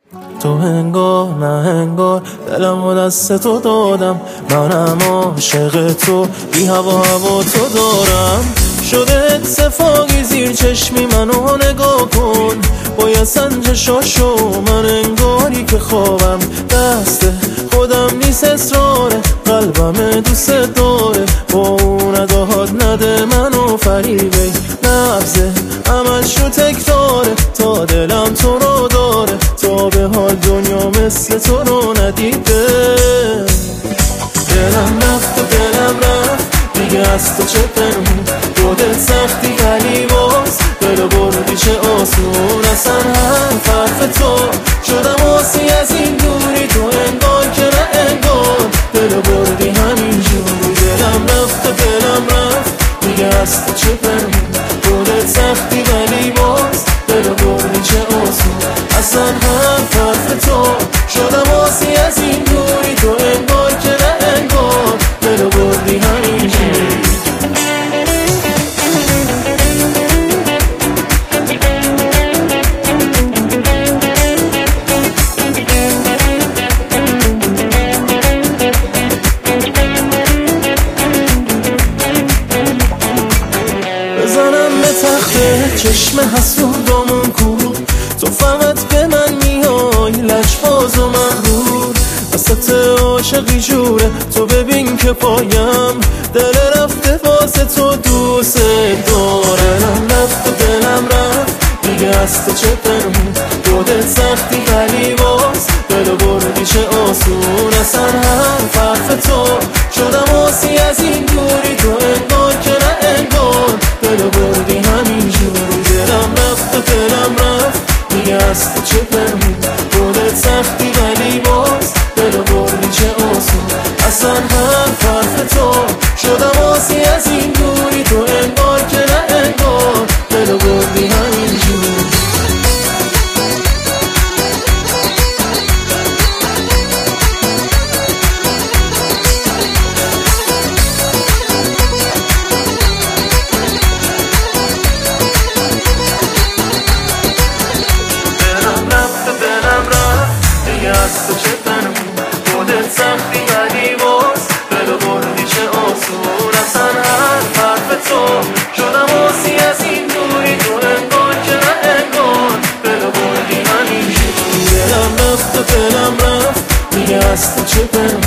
تو انگار نه انگار دلم و دست تو دادم، منم عاشق تو بی هوا تو دارم. شده اتفاقی زیر چشمی منو نگاه کن، باید سنجشاشو من انگاری که خوابم دست خودم نیست اصراره، قلبم دوست داره با اون نداد نده منو فریبه نبزه عملش رو تکراره تا دلم تو رو داره، تا به حال دنیا مثل تو رو ندیده. دلم رفت و دلم رفت دیگه از تو چه پنهون، خودت سختی ولی باز دل بردی چه آسون، اصلا هم حرف تو شدم آسی از این دوری، تو انگار که نه انگار دل بردی همینجوری. دلم رفت و دلم رفت دیگه از تو چه پنهون، خودت سختی ولی باز دل بردی چه آسون، اصلا هم حرف تو شدم آسی از این دوری، تو انگار که نه انگار دل بردی همینجوری. بزنم به تخته چشم حسودامون کور، تو فقط به من میای لجباز و مغرور، وسط عاشقی جوره تو ببین که پایم دل رفته واسه تو دوست داره. دلم رفت و دلم رفت دیگه از تو چه پنهون، خودت سختی ولی باز دل بردی چه آسون، اصلا هم حرف تو شدم آسی از این دوری، تو انگار که نه انگار دل بردی همینجوری. دلم رفت و دلم رفت دیگه از تو چه پنهون، خودت سختی ولی باز دل بردی چه آسون، اصلا هم حرف تو شدم آسی از این دوری، تو انگار که نه انگار دل بردی همینجوری. از تو چه پنهون، خودت سختی ولی باز دل بردی چه آسون، اصلا هر حرف تو شدم آسی از این دوری، تو انگار که نه انگار دل بردی همینجوری. دلم رفت و دلم رفت دیگه از تو چه پنهون،